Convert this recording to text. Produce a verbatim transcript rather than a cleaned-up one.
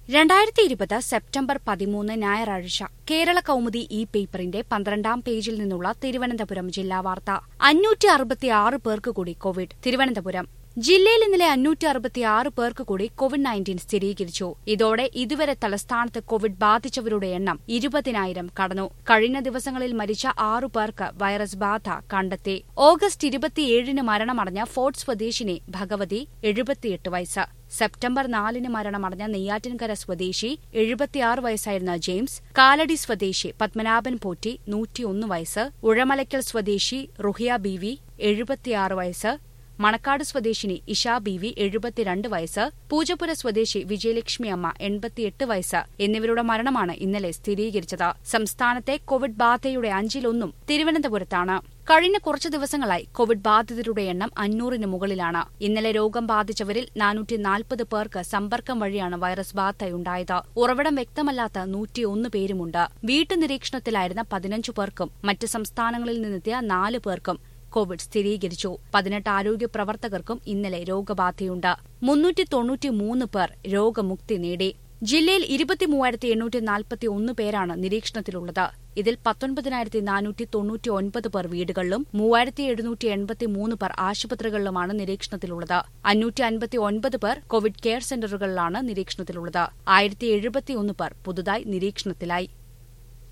രണ്ടായിരത്തി ഇരുപത് സെപ്റ്റംബർ പതിമൂന്ന് ഞായറാഴ്ച കേരള കൗമുദി ഇ പേപ്പറിന്റെ പന്ത്രണ്ടാം പേജിൽ നിന്നുള്ള തിരുവനന്തപുരം ജില്ലാ വാർത്ത. അഞ്ഞൂറ്റി അറുപത്തിയാറ് പേർക്ക് കൂടി കോവിഡ്. തിരുവനന്തപുരം ജില്ലയിൽ ഇന്നലെ അഞ്ഞൂറ്റി അറുപത്തിയാറ് പേർക്ക് കൂടി കോവിഡ് നയൻറ്റീൻ സ്ഥിരീകരിച്ചു. ഇതോടെ ഇതുവരെ തലസ്ഥാനത്ത് കോവിഡ് ബാധിച്ചവരുടെ എണ്ണം ഇരുപതിനായിരം കടന്നു. കഴിഞ്ഞ ദിവസങ്ങളിൽ മരിച്ച ആറു പേർക്ക് വൈറസ് ബാധ കണ്ടെത്തി. ഓഗസ്റ്റ് ഇരുപത്തിയേഴിന് മരണമടഞ്ഞ ഫോർട്ട് സ്വദേശിനി ഭഗവതി, എഴുപത്തിയെട്ട് വയസ്സ്. സെപ്റ്റംബർ നാലിന് മരണമടഞ്ഞ നെയ്യാറ്റിൻകര സ്വദേശി എഴുപത്തിയാറ് വയസ്സായിരുന്ന ജെയിംസ്, കാലടി സ്വദേശി പത്മനാഭൻ പോറ്റി, നൂറ്റിയൊന്ന് വയസ്സ്, ഉഴമലയ്ക്കൽ സ്വദേശി റുഹിയ ബീവി, എഴുപത്തിയാറ് വയസ്സ്, മണക്കാട് സ്വദേശിനി ഇഷ ബീവി, എഴുപത്തിരണ്ട് വയസ്സ്, പൂജപ്പുര സ്വദേശി വിജയലക്ഷ്മി അമ്മ, എൺപത്തിയെട്ട് വയസ്സ് എന്നിവരുടെ മരണമാണ് ഇന്നലെ സ്ഥിരീകരിച്ചത്. സംസ്ഥാനത്തെ കോവിഡ് ബാധയുടെ അഞ്ചിലൊന്നും തിരുവനന്തപുരത്താണ്. കഴിഞ്ഞ കുറച്ചു ദിവസങ്ങളായി കോവിഡ് ബാധിതരുടെ എണ്ണം അഞ്ഞൂറിന് മുകളിലാണ്. ഇന്നലെ രോഗം ബാധിച്ചവരിൽ നാനൂറ്റി നാൽപ്പത് പേർക്ക് സമ്പർക്കം വഴിയാണ് വൈറസ് ബാധയുണ്ടായത്. ഉറവിടം വ്യക്തമല്ലാത്ത നൂറ്റിയൊന്ന് പേരുമുണ്ട്. വീട്ടുനിരീക്ഷണത്തിലായിരുന്ന പതിനഞ്ചു പേർക്കും മറ്റ് സംസ്ഥാനങ്ങളിൽ നിന്നെത്തിയ നാല് പേർക്കും കോവിഡ് സ്ഥിരീകരിച്ചു. പതിനെട്ട് ആരോഗ്യ പ്രവർത്തകർക്കും ഇന്നലെ രോഗബാധയുണ്ട്. മുന്നൂറ്റി തൊണ്ണൂറ്റിമൂന്ന് പേർ രോഗമുക്തി നേടി. ജില്ലയിൽ ഇരുപത്തിമൂവായിരത്തി എണ്ണൂറ്റി നാൽപ്പത്തി ഒന്ന് പേരാണ് നിരീക്ഷണത്തിലുള്ളത്. ഇതിൽ പത്തൊൻപതിനായിരത്തി നാനൂറ്റി തൊണ്ണൂറ്റി ഒൻപത് പേർ വീടുകളിലും മൂവായിരത്തി എഴുന്നൂറ്റി എൺപത്തി മൂന്ന് പേർ ആശുപത്രികളിലുമാണ് നിരീക്ഷണത്തിലുള്ളത്. അഞ്ഞൂറ്റി അൻപത്തി ഒൻപത് പേർ കോവിഡ് കെയർ സെന്ററുകളിലാണ് നിരീക്ഷണത്തിലുള്ളത്. ആയിരത്തി എഴുപത്തിയൊന്ന് പേർ പുതുതായി നിരീക്ഷണത്തിലായി.